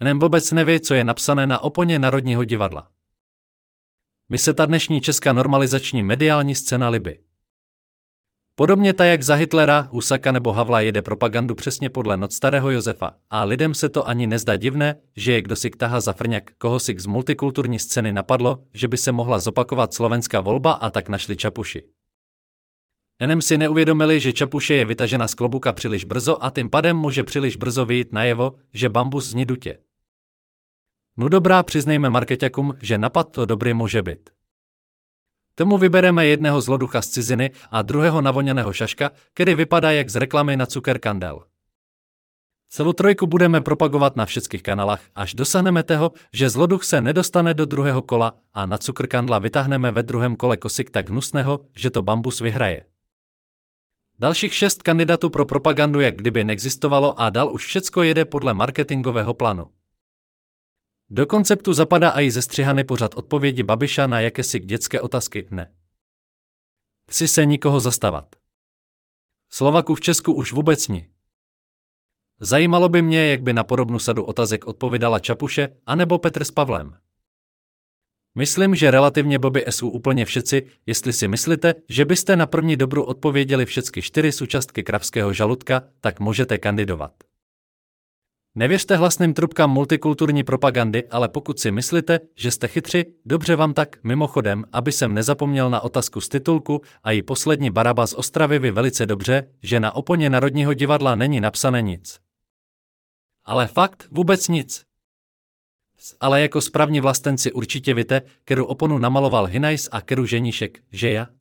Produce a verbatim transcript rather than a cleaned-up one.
Nem vůbec neví, co je napsané na oponě Národního divadla. Mi se ta dnešní česká normalizační mediální scéna líbí. Podobně tak, jak za Hitlera, Husaka nebo Havla jede propagandu přesně podle not starého Josefa, a lidem se to ani nezdá divné, že je kdo si tahá za frňak, koho si z multikulturní scény napadlo, že by se mohla zopakovat slovenská volba, a tak našli Čapuši. Jenom si neuvědomili, že Čapuše je vytažena z klobuka příliš brzo a tím pádem může příliš brzo vyjít najevo, že bambus zní dutě. No dobrá, přiznejme markeťakům, že napad to dobrý může být. Tomu vybereme jedného zloducha z ciziny a druhého navoněného šaška, který vypadá jak z reklamy na cukerkandel. Celou trojku budeme propagovat na všech kanálech, až dosáhneme toho, že zloduch se nedostane do druhého kola a na cukrkandla vytáhneme ve druhém kole kosik tak hnusného, že to bambus vyhraje. Dalších šest kandidátů pro propagandu jak kdyby neexistovalo a dal už všecko jede podle marketingového plánu. Do konceptu zapadá i zestřihaný pořad odpovědi Babiša na jakési dětské otázky ne. Chci se nikoho zastavat. Slováků v Česku už vůbec ní. Zajímalo by mě, jak by na podobnou sadu otázek odpovídala Čapuše anebo Petr s Pavlem. Myslím, že relativně blbě jsou úplně všetci, jestli si myslíte, že byste na první dobrou odpověděli všechny čtyři součástky kravského žaludka, tak můžete kandidovat. Nevěřte hlasným trubkám multikulturní propagandy, ale pokud si myslíte, že jste chytři, dobře vám tak, mimochodem, aby jsem nezapomněl na otázku z titulku a její poslední Baraba z Ostravy ví velice dobře, že na oponě Národního divadla není napsané nic. Ale fakt vůbec nic. Ale jako správní vlastenci určitě víte, kterou oponu namaloval Hinajs a kterou ženíšek, že já?